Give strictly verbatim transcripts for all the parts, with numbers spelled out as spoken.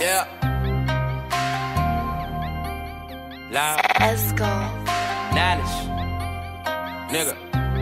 Yeah. Loud. Let's go. Nanish. Nigga.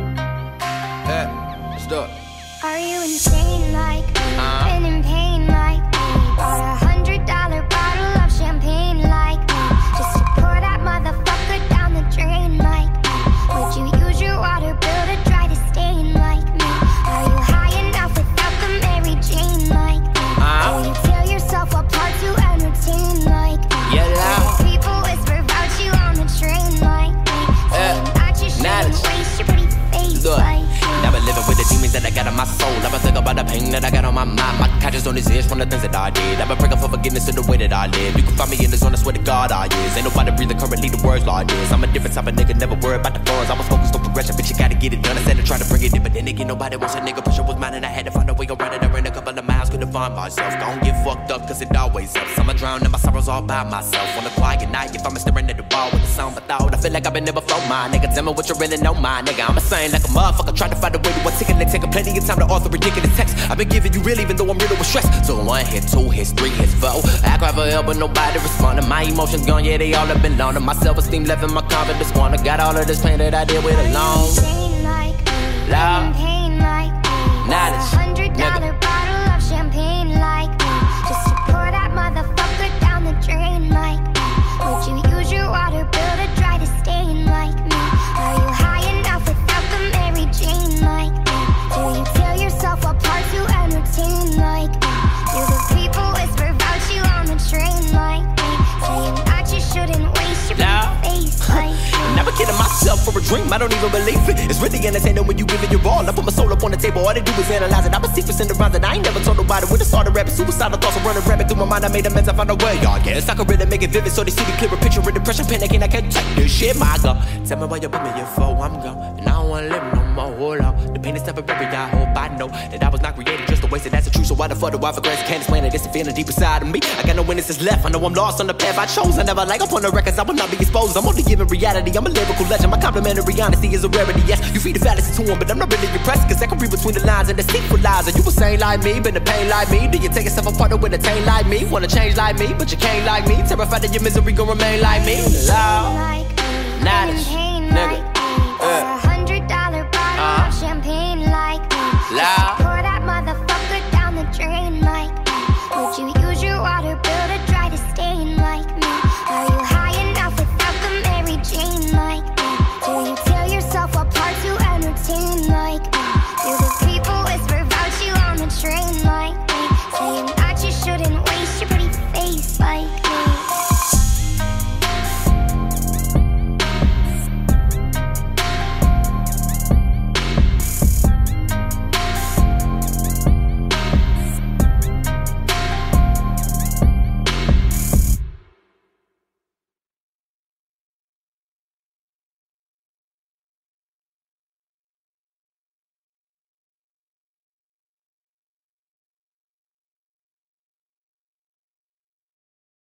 Hey, let's do it. Are you insane like me? Uh-huh. Been in pain like me? Bought a hundred dollar bottle of champagne like me? Just to pour that motherfucker down the drain like me? Would you use your water bill to dry the stain like me? Are you high enough without the Mary Jane like me? Uh-huh. Do you tear yourself apart to entertain like me? Yeah, loud. People whisper about you on the train like me? Saying that you shouldn't waste your pretty face Look. like me? I've been living with the demons that I got in my soul. I've been thinking about the pain that I got on my mind. My conscience on his ears from the things that I did. I've been praying for forgiveness in the way that I live. You can find me in the zone, I swear to God I is. Ain't nobody breathing currently the words like this. I'm a different type of nigga, never worry about the funds. I was focused on progression, bitch, you gotta get it done. I said to try to bring it in, but then again, nobody wants a nigga. Pressure was mine and I had to find a way around it. I ran a couple of miles, couldn't find myself. Don't get fucked up, cause it always helps. I'ma drown in my sorrows all by myself. On a quiet night, if I'm staring at the wall with the sound of thought, I feel like I've been never flow my nigga. Tell me what you really know, my nigga. I'm a saying like a motherfucker, trying to find a way to articulate. Taking plenty of time to author ridiculous text. I've been giving you real even though I'm riddled with stress. So one hit, two hits, three hits, four. I cry for help but nobody responding. My emotions gone, yeah, they all have been loaned. My self-esteem left and my confidence squandered. Got all of this pain that I deal with alone. Insane like me, Loud. in pain like me. Bought a Nanish. hundred dollar bottle of champagne like me? Just to pour that motherfucker down the drain like me? Would you use your water bill to dry the stain like me? Are you high enough without the Mary Jane like me? Do you tear yourself apart to entertain like me? Do the people whisper about you on the train like me? Saying that you shouldn't waste your Loud. face like me? Never kidding myself for a dream, I don't even believe it. It's really entertaining when you give it your all. I put my soul up on the table, all they do is analyze it. I'm a secret in the rhymes and I ain't never told nobody. When I started rapping, suicidal thoughts are running rampant through my mind. I made amends, I found a way, I guess I could really make it vivid so they see the clearer picture of depression, panicking, I can't take this shit, my God. Tell me why you put me in for, I'm gone. And I don't wanna live no more, hold on. The pain is temporary, I hope I know that I was not created just to waste it, that's the truth. So why the fuck do I forget can't explain it? It's a feeling deep inside of me. I got no witnesses left, I know I'm lost on the path I chose. I never like up on the records, I will not be exposed. I'm only giving reality, I'm a lyrical legend. My complimentary honesty is a rarity, yes. You feed the fallacy to him, but I'm not really impressed, cause I can read between the lines and the secret lies. Are you insane like me, been the pain like me? Do you take yourself apart and entertain like me? Wanna change like me, but you can't like me. Terrified that your misery gon' remain like me. Loud. Like me, Nanish. in pain Nigga. like